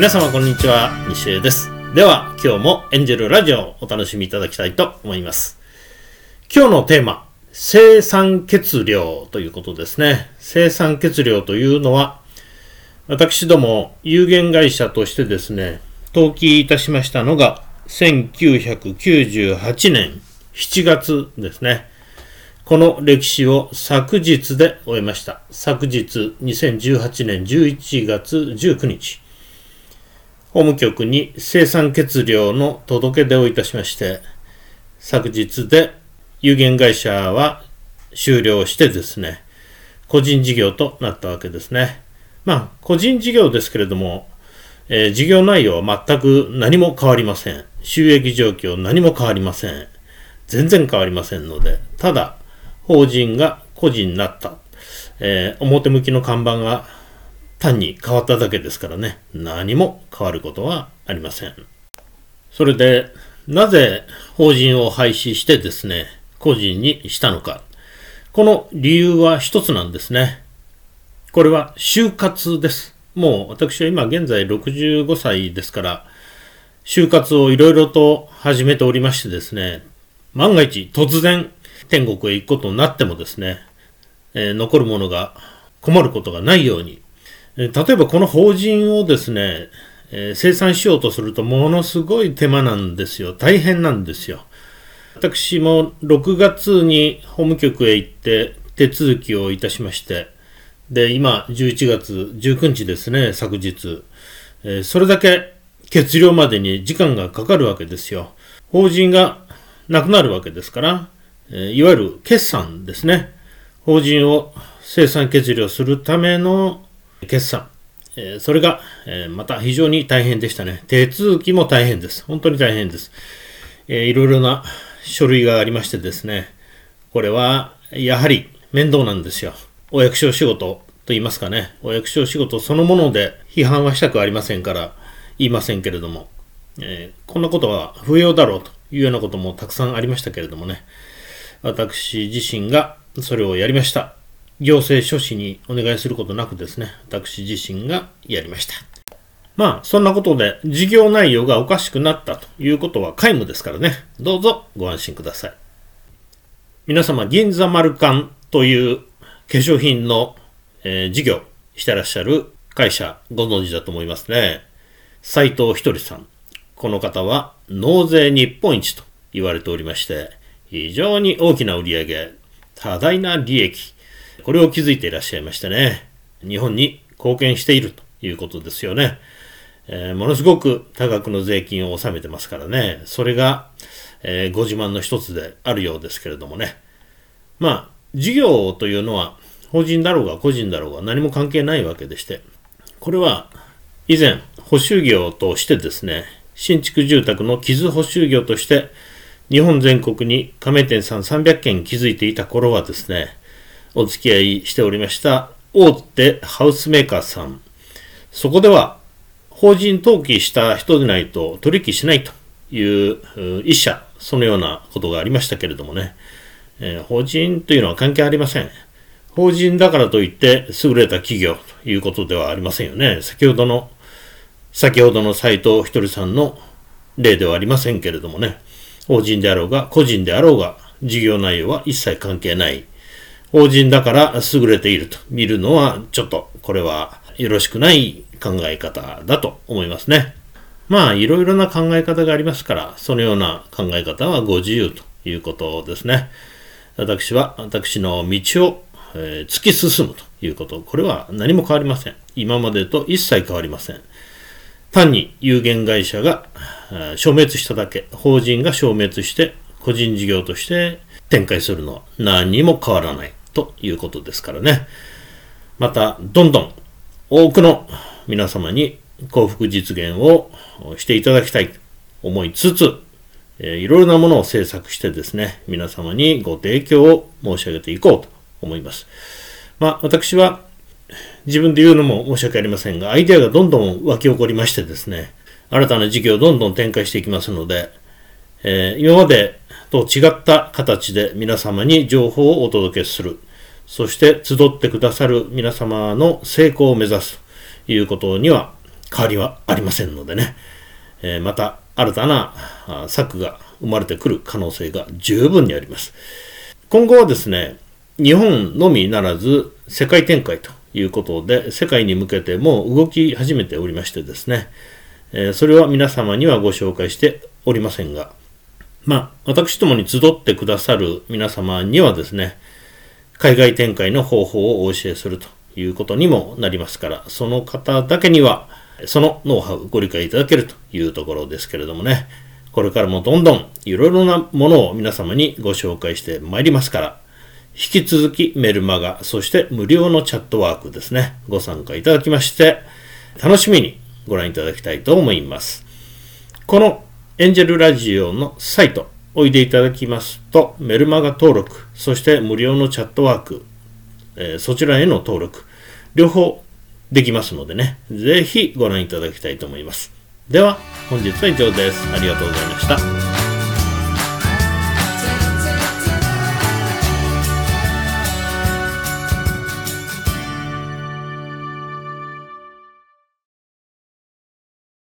皆様こんにちは、西江です。では今日もエンジェルラジオをお楽しみいただきたいと思います。今日のテーマ、生産血量ということですね。生産血量というのは、私ども有限会社としてですね、登記いたしましたのが1998年7月ですね。この歴史を昨日で終えました。昨日2018年11月19日。法務局に生産血量の届け出をいたしまして、昨日で有限会社は終了してですね、個人事業となったわけですね。個人事業ですけれども、事業内容は全く何も変わりません。収益状況何も変わりません。全然変わりませんので、ただ法人が個人になった、表向きの看板が単に変わっただけですからね、何も変わることはありません。それで、なぜ法人を廃止してですね、個人にしたのか。この理由は一つなんですね。これは就活です。もう私は今現在65歳ですから、就活をいろいろと始めておりましてですね、万が一突然天国へ行くことになってもですね、残るものが困ることがないように、例えばこの法人をですね、清算しようとするとものすごい手間なんですよ。大変なんですよ。私も6月に法務局へ行って手続きをいたしまして、で、今11月19日ですね、昨日。それだけ決了までに時間がかかるわけですよ。法人がなくなるわけですから、いわゆる決算ですね。法人を清算決了するための決算。それが、また非常に大変でしたね。手続きも大変です。本当に大変です。いろいろな書類がありましてですね。これはやはり面倒なんですよ。お役所仕事と言いますかね。お役所仕事そのもので批判はしたくありませんから言いませんけれども、こんなことは不要だろうというようなこともたくさんありましたけれどもね。私自身がそれをやりました。行政書士にお願いすることなくですね、私自身がやりました。そんなことで事業内容がおかしくなったということは皆無ですからね、どうぞご安心ください。皆様、銀座マルカンという化粧品の、事業してらっしゃる会社ご存知だと思いますね。斉藤ひとりさん。この方は納税日本一と言われておりまして、非常に大きな売上、多大な利益、これを築いていらっしゃいましてね、日本に貢献しているということですよね。ものすごく多額の税金を納めてますからね、それが、ご自慢の一つであるようですけれどもね。事業というのは法人だろうが個人だろうが何も関係ないわけでして、これは以前補修業としてですね、新築住宅の傷補修業として日本全国に加盟店さん300軒築いていた頃はですね、お付き合いしておりました大手ハウスメーカーさん、そこでは法人登記した人でないと取引しないという一社、そのようなことがありましたけれどもね、法人というのは関係ありません。法人だからといって優れた企業ということではありませんよね。先ほどの斉藤ひとりさんの例ではありませんけれどもね、法人であろうが個人であろうが事業内容は一切関係ない。法人だから優れていると見るのはちょっとこれはよろしくない考え方だと思いますね。いろいろな考え方がありますから、そのような考え方はご自由ということですね。私は私の道を、突き進むということ、これは何も変わりません。今までと一切変わりません。単に有限会社が消滅しただけ、法人が消滅して個人事業として展開するのは何も変わらないということですからね。またどんどん多くの皆様に幸福実現をしていただきたいと思いつつ、いろいろなものを制作してですね、皆様にご提供を申し上げていこうと思います。私は自分で言うのも申し訳ありませんが、アイデアがどんどん湧き起こりましてですね、新たな事業をどんどん展開していきますので、今までと違った形で皆様に情報をお届けする。そして集ってくださる皆様の成功を目指すということには変わりはありませんのでね、また新たな策が生まれてくる可能性が十分にあります。今後はですね、日本のみならず世界展開ということで、世界に向けても動き始めておりましてですね、それは皆様にはご紹介しておりませんが、私どもに集ってくださる皆様にはですね、海外展開の方法をお教えするということにもなりますから、その方だけにはそのノウハウご理解いただけるというところですけれどもね、これからもどんどんいろいろなものを皆様にご紹介してまいりますから、引き続きメルマガ、そして無料のチャットワークですね、ご参加いただきまして、楽しみにご覧いただきたいと思います。このエンジェルラジオのサイト、おいでいただきますと、メルマガ登録、そして無料のチャットワーク、そちらへの登録、両方できますのでね、ぜひご覧いただきたいと思います。では、本日は以上です。ありがとうございました。